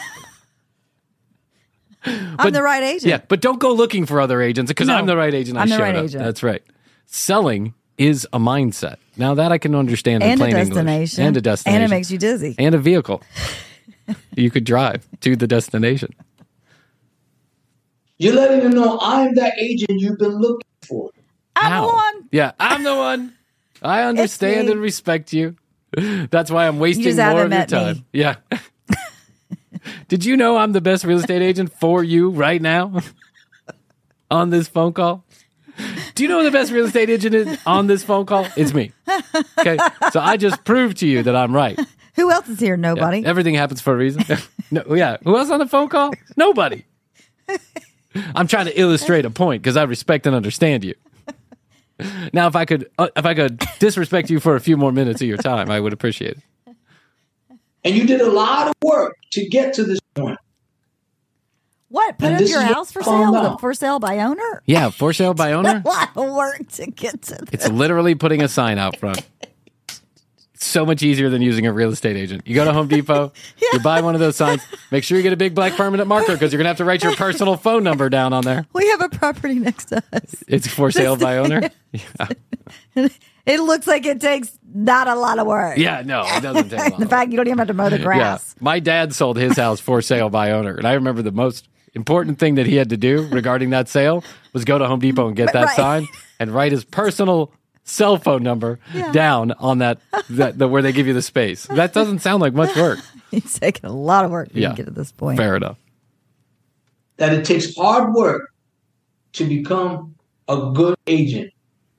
I'm the right agent. Yeah, but don't go looking for other agents because No, I'm the right agent. I'm the showed right up. agent. That's right. Selling is a mindset. Now that I can understand in And a plain English. destination. And a destination. And it makes you dizzy. And a vehicle. You could drive to the destination. You're letting them know I'm that agent you've been looking for. I'm How? the one. Yeah, I'm the one. I understand me. and respect you. That's why I'm wasting just more haven't of your met time. me. Yeah. Did you know I'm the best real estate agent for you right now on this phone call? Do you know who the best real estate agent is on this phone call? It's me. Okay. So I just proved to you that I'm right. Who else is here? Nobody. Everything happens for a reason. No, yeah. Who else on the phone call? Nobody. I'm trying to illustrate a point because I respect and understand you. Now, if I could disrespect you for a few more minutes of your time, I would appreciate it. And you did a lot of work to get to this point. What? Put And up this your is what house for I found sale? out. For sale by owner? Yeah, for sale by owner. A lot of work to get to this. It's literally putting a sign out front. It's so much easier than using a real estate agent. You go to Home Depot, you buy one of those signs. Make sure you get a big black permanent marker because you're gonna have to write your personal phone number down on there. We have a property next to us. It's for sale by owner. Yeah. It looks like it takes not a lot of work. Yeah, no, it doesn't take long. In fact, you don't even have to mow the grass. Yeah. My dad sold his house for sale by owner. And I remember the most important thing that he had to do regarding that sale was go to Home Depot and get that Right. sign and write his personal cell phone number down on that where they give you the space. That doesn't sound like much work. It's taken a lot of work for you Yeah. to get to this point. Fair enough. That it takes hard work to become a good agent.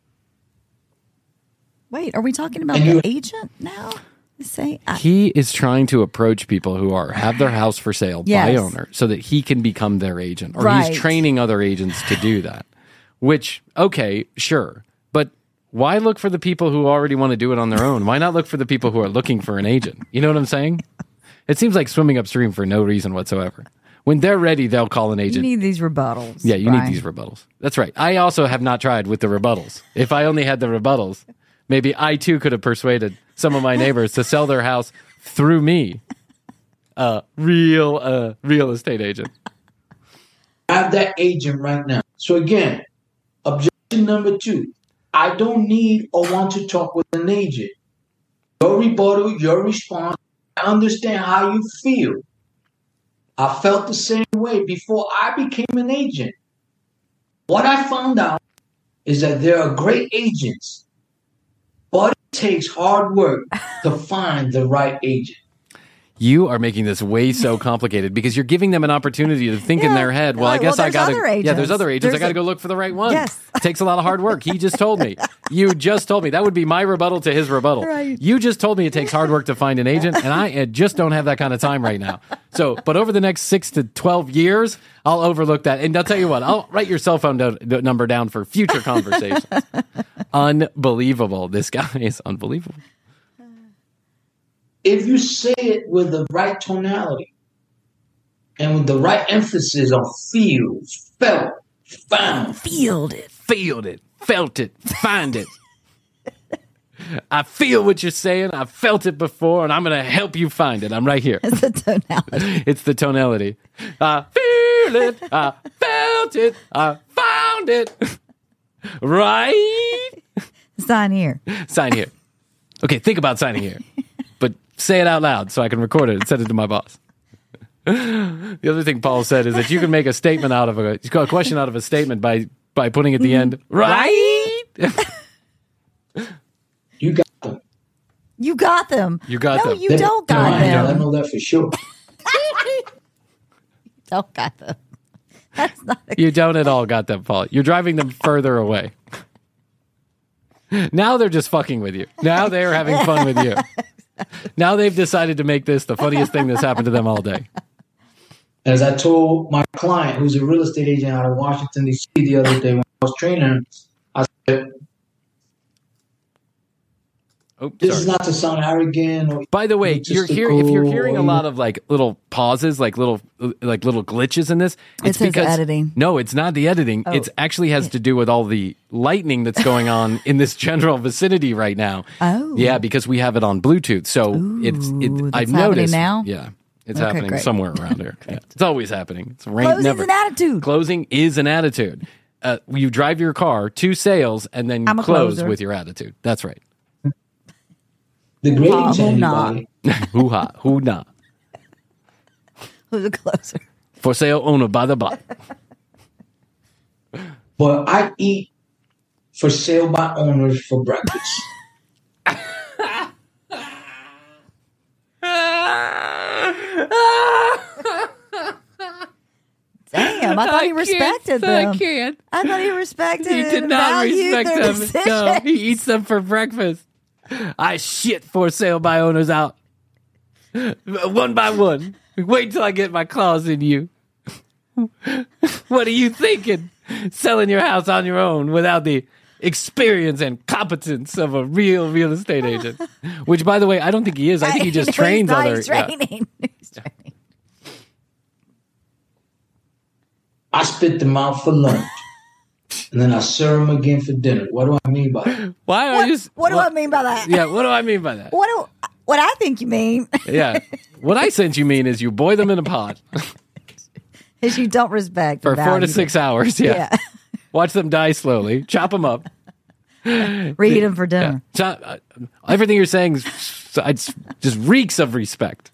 Wait, are we talking about And the you- agent now? Say, He is trying to approach people who have their house for sale by Yes. owner so that he can become their agent. Or Right. he's training other agents to do that. Which, okay, sure. But why look for the people who already want to do it on their own? Why not look for the people who are looking for an agent? You know what I'm saying? It seems like swimming upstream for no reason whatsoever. When they're ready, they'll call an you agent. need these rebuttals. Yeah, you Brian. need these rebuttals. That's right. I also have not tried with the rebuttals. If I only had the rebuttals, maybe I too could have persuaded some of my neighbors to sell their house through me, a real estate agent. I have that agent right now. So again, objection number 2. I don't need or want to talk with an agent. Your rebuttal, your response, I understand how you feel. I felt the same way before I became an agent. What I found out is that there are great agents, but it takes hard work to find the right agent. You are making this way so complicated because you're giving them an opportunity to think in Yeah. their head. Well, I Right. guess Well, I got to. there's other Yeah, there's agents. other agents. I There's got to a- go look for the right one. Yes. It takes a lot of hard work. He just told me. You just told me. That would be my rebuttal to his rebuttal. Right. You just told me it takes hard work to find an agent, and I just don't have that kind of time right now. So, but over the next 6 to 12 years, I'll overlook that. And I'll tell you what, I'll write your cell phone number down for future conversations. Unbelievable. This guy is unbelievable. If you say it with the right tonality and with the right emphasis on feel, felt, found, Field it. Feel it, felt it, find it. I feel what you're saying. I felt it before, and I'm going to help you find it. I'm right here. It's the tonality. It's the tonality. I feel it. I felt it. I found it. Right? Sign here. Sign here. Okay, think about signing here. But say it out loud so I can record it and send it to my boss. The other thing Paul said is that you can make a statement out of a question out of a statement by putting at the end, right? you got them. You got them. You got no, them. you don't got I them. know that for sure. Don't got them. That's not a You don't at all got them, Paul. You're driving them further away. Now they're just fucking with you. Now they're having fun with you. Now they've decided to make this the funniest thing that's happened to them all day. As I told my client, who's a real estate agent out of Washington, D.C. the other day when I was training him, I said, Oh, This sorry. is not to sound arrogant or By the way, if you're hearing a or lot of like little pauses, like little glitches in this, It says editing. No, it's not the editing. Oh. It actually has to do with all the lightning that's going on in this general vicinity right now. Oh. Yeah, because we have it on Bluetooth. So that's I've happening noticed now? Yeah. It's Okay, happening great. somewhere around here. Yeah. It's always happening. It's rain Closing's never. an attitude. Closing is an attitude. You drive your car to sales and then you I'm a close closer. with your attitude. That's right. the grading to Who not? anybody. Hoo ha, hoo nah. Who's a closer? For sale owner by the block. But I eat for sale by owners for breakfast. Damn, I thought he respected them. I can't. I thought he respected He did and not valued respect their them. decisions. No, he eats them for breakfast. I shit for sale by owners out. One by one. Wait till I get my claws in you. What are you thinking? Selling your house on your own without the experience and competence of a real estate agent. Which, by the way, I don't think he is. I think he just trains other. He's yeah. training. He's training. I spit them out for lunch. And then I serve them again for dinner. What do I mean by that? Why are you? What do I mean by that? Yeah, what do I mean by that? What I think you mean Yeah. What I sense you mean is you boil them in a pot is you don't respect for and 4 to value 6 hours. Yeah. Watch them die slowly. Chop them up. them. Read them for dinner. Everything you're saying it's just reeks of respect.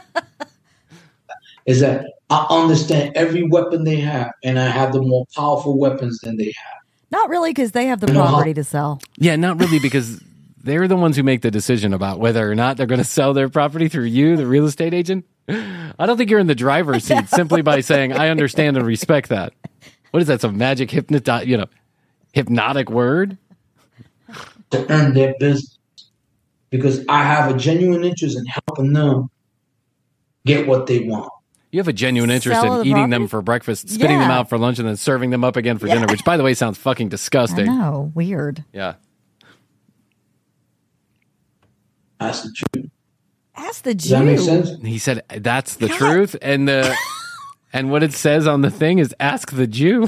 Is that I understand every weapon they have, and I have the more powerful weapons than they have. Not really, because they have the You know how- property to sell. Yeah, not really, because they're the ones who make the decision about whether or not they're going to sell their property through you, the real estate agent. I don't think you're in the driver's seat simply by saying, I understand and respect that. What is that, some magic hypnotic word? To earn their business. Because I have a genuine interest in helping them get what they want. You have a genuine interest Sell in the eating them property? for breakfast, spitting them Yeah. out for lunch, and then serving them up again for dinner, which, by the way, sounds fucking I disgusting. know. Weird. Yeah. That's the truth. Ask the Does that make Jew. sense? He said, that's the truth. And and what it says on the thing is, ask the Jew.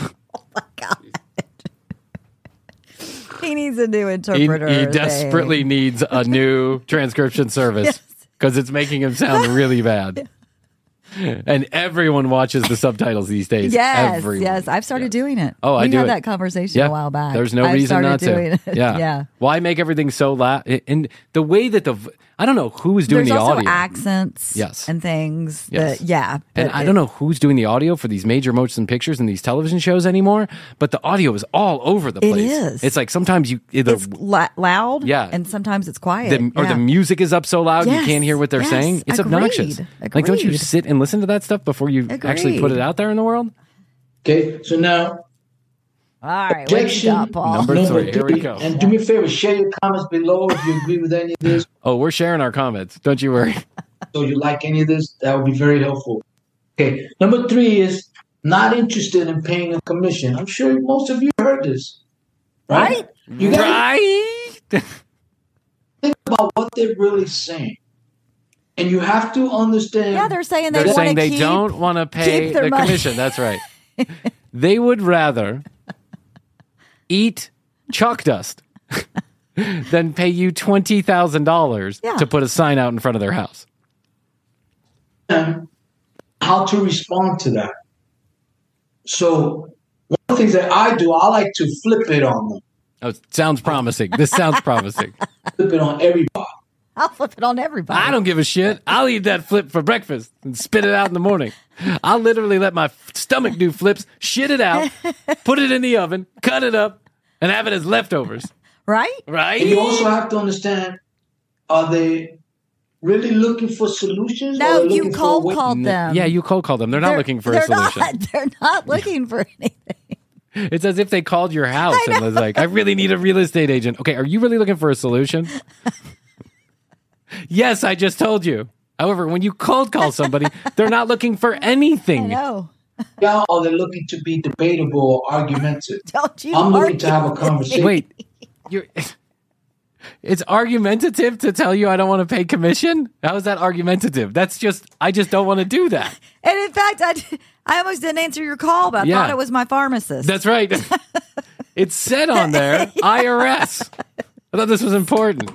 He needs a new He interpreter. desperately needs a new transcription service Yes. because it's making him sound really bad. And everyone watches the subtitles these days. Yes, Everyone. yes. I've started doing it. Oh, I we do had it. that conversation a while back. There's no I've reason started not to. doing it. Yeah. Yeah. Why make everything so loud? And the way that I don't know who's doing There's the also audio. accents Yes. and things. Yes. That, yeah. And I don't know who's doing the audio for these major motion pictures and these television shows anymore, but the audio is all over the It place. is. It's like sometimes It's loud. Yeah. And sometimes it's quiet. or the music is up so loud Yes, you can't hear what they're yes, saying. It's obnoxious. Like, don't you agreed. sit and listen to that stuff before you actually put it out there in the world? Okay, so now All right. What you objection got, Paul? Number 3. Here we go. And do me a favor, share your comments below if you agree with any of this. Oh, we're sharing our comments. Don't you worry. So you like any of this, that would be very helpful. Okay, number 3 is not interested in paying a commission. I'm sure most of you heard this, right? You gotta Right? think about what they're really saying, and you have to understand. Yeah, they're saying they They're want saying to they keep. don't want to pay keep their the money. commission. That's right. They would rather eat chalk dust than pay you $20,000 Yeah. to put a sign out in front of their house. how to respond to that. So one of the things that I do, I like to flip it on them, Oh, it sounds promising. This sounds promising. flip it on everybody. I'll flip it on everybody. I don't give a shit. I'll eat that flip for breakfast and spit it out in the morning. I'll literally let my stomach do flips, shit it out, put it in the oven, cut it up, and have it as leftovers. Right? Right? And you also have to understand, are they really looking for solutions? No, or are they you looking for a cold way- called them. Yeah, you cold call them. They're not looking for a solution. They're not looking for anything. It's as if they called your house and was like, I really need a real estate agent. Okay, are you really looking for a solution? Yes, I just told you. However, when you cold call somebody, they're not looking for I anything. know. Yeah, or they're looking to be debatable or argumentative. Don't you? I'm looking argue to have a with conversation. me. Wait, you're It's argumentative to tell you I don't want to pay commission? How is that argumentative? That's just, I just don't want to do that. And in fact, I almost didn't answer your call, but I thought it was my pharmacist. That's right. It said on there, IRS. I thought this was important.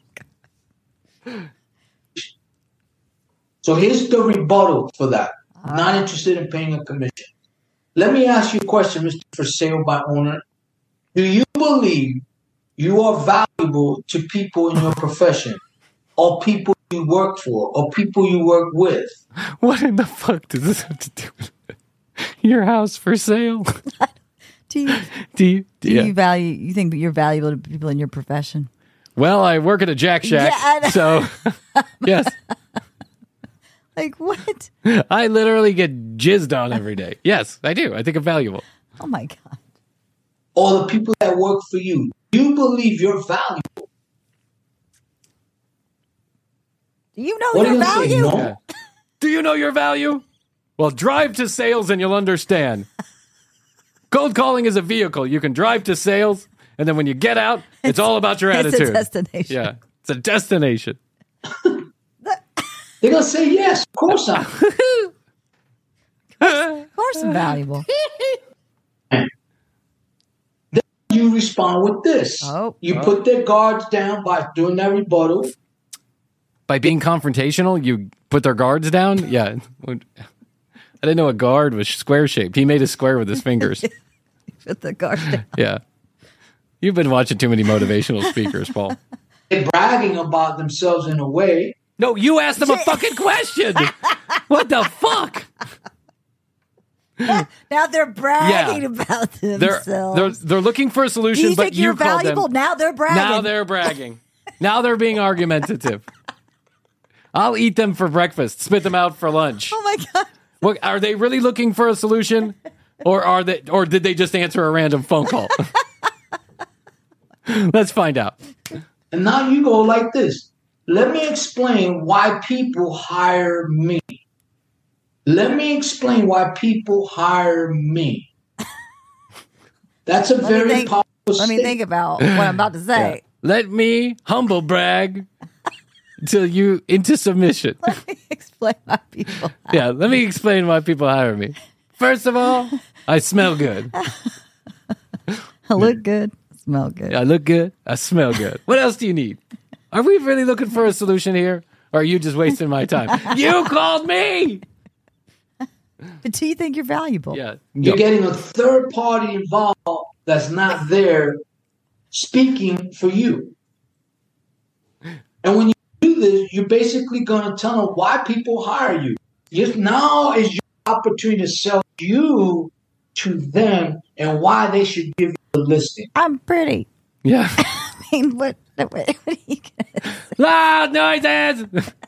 So here's the rebuttal for that. Not interested in paying a commission. Let me ask you a question, Mr. For Sale by Owner. Do you believe you are valuable to people in your profession, or people you work for, or people you work with? What in the fuck does this have to do with your house for sale? Do you Yeah. value? You think you're valuable to people in your profession? Well, I work at a Jack Shack, Yeah, so yes. Like what? I literally get jizzed on every day. Yes, I do. I think I'm valuable. Oh my god! Or the people that work for you? You believe you're valuable. Do you know What are your you gonna say? value? No? Yeah. Do you know your value? Well, drive to sales and you'll understand. Cold calling is a vehicle. You can drive to sales, and then when you get out, it's all about your attitude. It's a destination. Yeah, it's a destination. They're going to say yes. Of course I'm. Of course, I'm valuable. You respond with this. You put their guards down by doing that rebuttal. By being confrontational, you put their guards down? Yeah. I didn't know a guard was square shaped. He made a square with his fingers. Put the guard down. Yeah. You've been watching too many motivational speakers, Paul. They're bragging about themselves in a way. No, you asked them a fucking question. What the fuck? Now they're bragging about themselves. They're looking for a solution, you but think you're you called valuable? them. Now they're bragging. Now they're bragging. Now they're being argumentative. I'll eat them for breakfast, spit them out for lunch. Oh my god! What, are they really looking for a solution, or did they just answer a random phone call? Let's find out. And now you go like this. Let me explain why people hire me. Let me explain why people hire me. That's a very powerful Let me think about what I'm about to say. Yeah. Let me humble brag till you into submission. Let me explain why people hire Yeah, let me explain why people hire me. First of all, I smell good. I look good, smell good. I look good. I smell good. What else do you need? Are we really looking for a solution here? Or are you just wasting my time? You called me! But do you think you're valuable? Yeah. You're getting a third party involved that's not there speaking for you. And when you do this, you're basically going to tell them why people hire you. Now is your opportunity to sell you to them and why they should give you the listing. I'm pretty. Yeah. I mean, what are you going to say? Loud noises!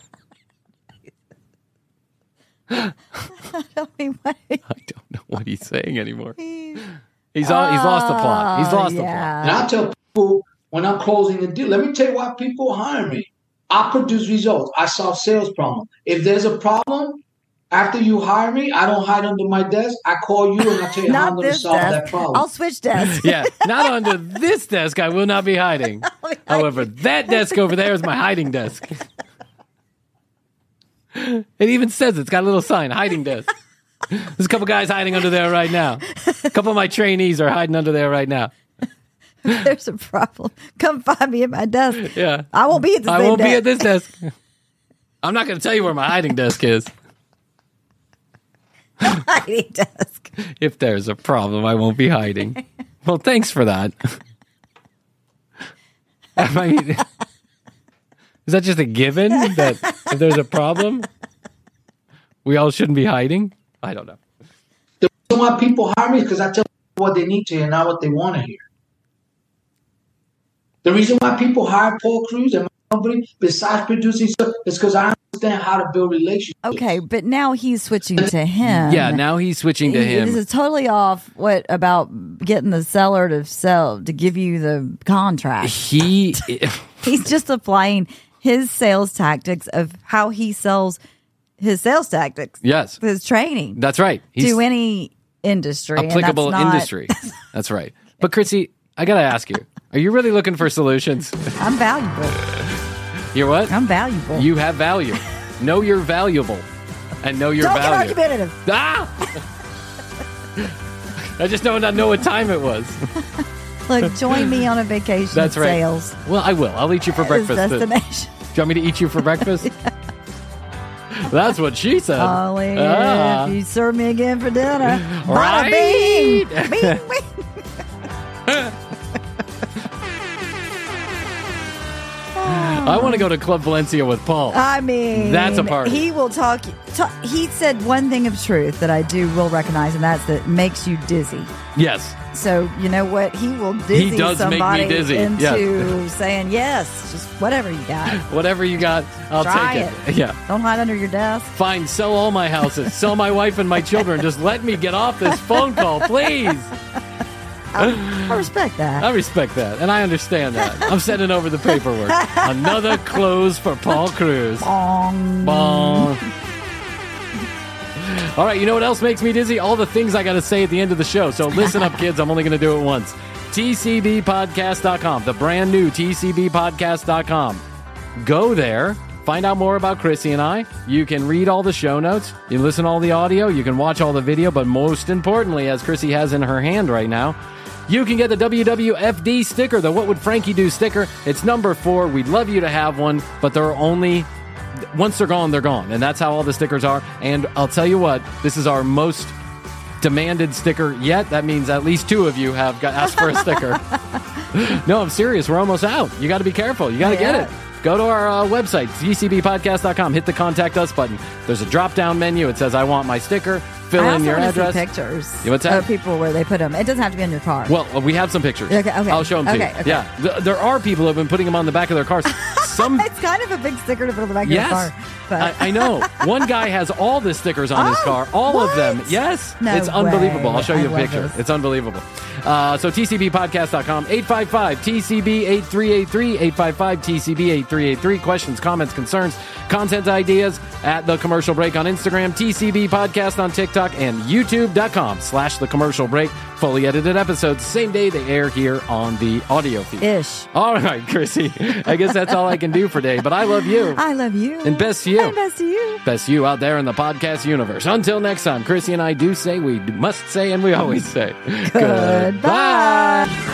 I mean, what I don't know what he's saying anymore. He's lost the plot. He's lost the plot. And I tell people when I'm closing a deal, let me tell you why people hire me. I produce results. I solve sales problems. If there's a problem, after you hire me, I don't hide under my desk. I call you and I tell you how I'm going to solve that problem. I'll switch desks. Yeah, not under this desk. I will not be hiding. However, that desk over there is my hiding desk. It even says it's got a little sign, hiding desk. There's a couple guys hiding under there right now. A couple of my trainees are hiding under there right now. There's a problem. Come find me at my desk. Yeah. I won't be at the same I won't desk. be at this desk. I'm not going to tell you where my hiding desk is. hiding desk. If there's a problem, I won't be hiding. Well, thanks for that. I mean, is that just a given that if there's a problem, we all shouldn't be hiding? I don't know. The reason why people hire me is because I tell them what they need to hear, not what they want to hear. The reason why people hire Paul Cruz and my company, besides producing stuff, is because I understand how to build relationships. Okay, but now he's switching to him. Yeah, now he's switching to him. This is totally off. What about getting the seller to give you the contract? He's just applying his sales tactics of how he sells his sales tactics. Yes. His training. That's right. To any industry. Applicable and that's not... industry. That's right. But Chrissy, I got to ask you, Are you really looking for solutions? I'm valuable. You're what? I'm valuable. You have value. Know you're valuable. And know your Don't value. get argumentative. Ah! I just don't know what time it was. Look, join me on a vacation. That's right. Sales. Well, I will. I'll eat you for breakfast. Destination. Do you want me to eat you for breakfast? That's what she said. Ollie, Ah. if you serve me again for dinner, Right. bada bing, bing, bing. I want to go to Club Valencia with Paul. I mean, That's a party. He will talk. He said one thing of truth that I will recognize, and that's that it makes you dizzy. Yes. So you know what? He will dizzy He does make me somebody dizzy, into yes. saying yes, just whatever you got. Whatever you got, I'll Try take it. Yeah. Don't hide under your desk. Fine, sell all my houses, sell my wife and my children. Just let me get off this phone call, please. I respect that. I respect that, and I understand that. I'm sending over the paperwork. Another close for Paul Cruz. Bong. Bong. All right, you know what else makes me dizzy? All the things I got to say at the end of the show. So listen up, kids. I'm only going to do it once. TCBpodcast.com, the brand new TCBpodcast.com. Go there. Find out more about Chrissy and I. You can read all the show notes. You can listen to all the audio. You can watch all the video. But most importantly, as Chrissy has in her hand right now, you can get the WWFD sticker, the What Would Frankie Do sticker. It's number 4. We'd love you to have one, but there are only... Once they're gone, they're gone. And that's how all the stickers are. And I'll tell you what, this is our most demanded sticker yet. That means at least 2 of you have asked for a sticker. No, I'm serious. We're almost out. You got to be careful. You got to get it. Go to our website, tcbpodcast.com. Hit the Contact Us button. There's a drop-down menu. It says, I want my sticker. Fill in your address. See pictures What's that? of people where they put them. It doesn't have to be in your car. Well, we have some pictures. Okay. I'll show them to you. Okay. Yeah. There are people who have been putting them on the back of their cars. It's kind of a big sticker to put on the back of your car. But I know. One guy has all the stickers on his car. All of them. Yes. No it's unbelievable. way. I'll show you I a picture. love this. It's unbelievable. So TCBpodcast.com, 855-TCB-8383, 855-TCB-8383. Questions, comments, concerns, content ideas at The Commercial Break on Instagram, TCB Podcast on TikTok, and YouTube.com/The Commercial Break. Fully edited episodes, same day they air here on the audio feed. Ish. All right, Chrissy. I guess that's all I can do for today, but I love you. I love you. And best to you. And best to you. Best you out there in the podcast universe. Until next time, Chrissy and I do say, we must say, and we always say, Goodbye.